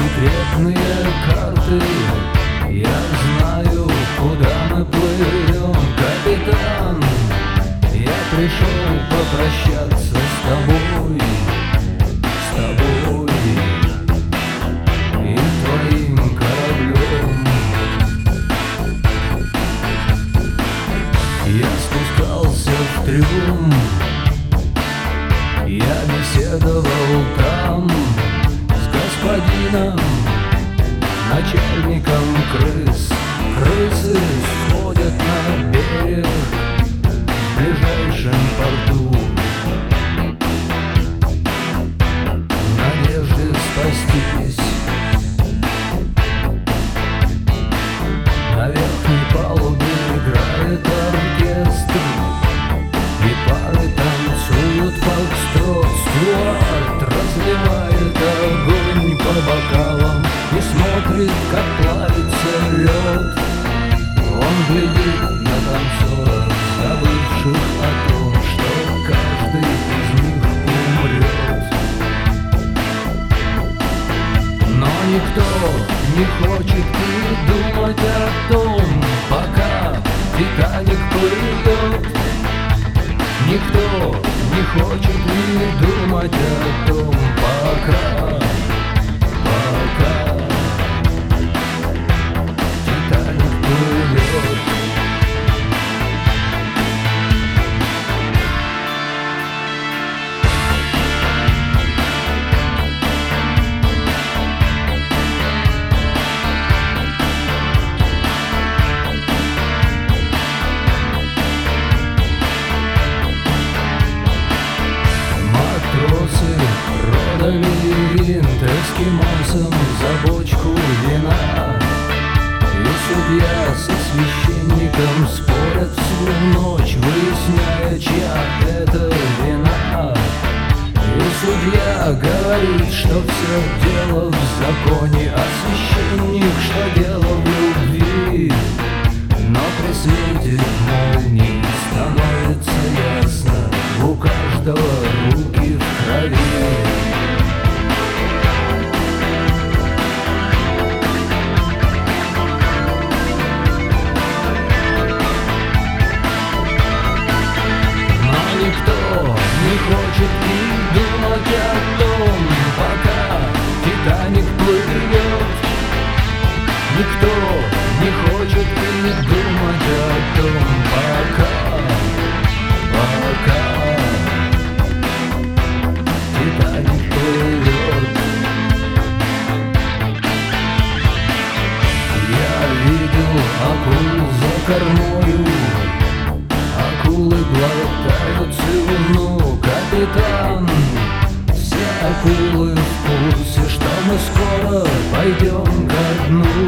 секретные карты. Я знаю, куда мы плывем, капитан. Я пришел попрощаться с тобой, и твоим кораблем. Я спускался в трюм, я беседовал там с господином, начальником крыс. Крысы сходят на берег в ближайшем порту в надежде спастись. На верхней палубе играет оркестр, и пары танцуют фокстрот. Стюарт разливает огонь по бокалам и смотрит, как плавится лед. Он глядит на танцоров, забывших о том, что каждый из них умрет. Но никто не хочет и думать о том, пока Титаник плывет. Никто не хочет и думать о том, пока Титаник плывет. Матросы продали винт эскимосам за бочку вина, и судья со священником спорят всю ночь, выясняя, чья это вина. И судья говорит, что все дело в законе, а священник, что дело в любви. Но при свете молний становится ясно, у каждого руки в крови. Но никто не хочет и думать о том, пока Титаник плывет. Никто не хочет и думать о том, пока Титаник плывет. Я видел акул за кормою, акулы глотают слюну, капитан. Все акулы в курсе, что мы скоро пойдем ко дну.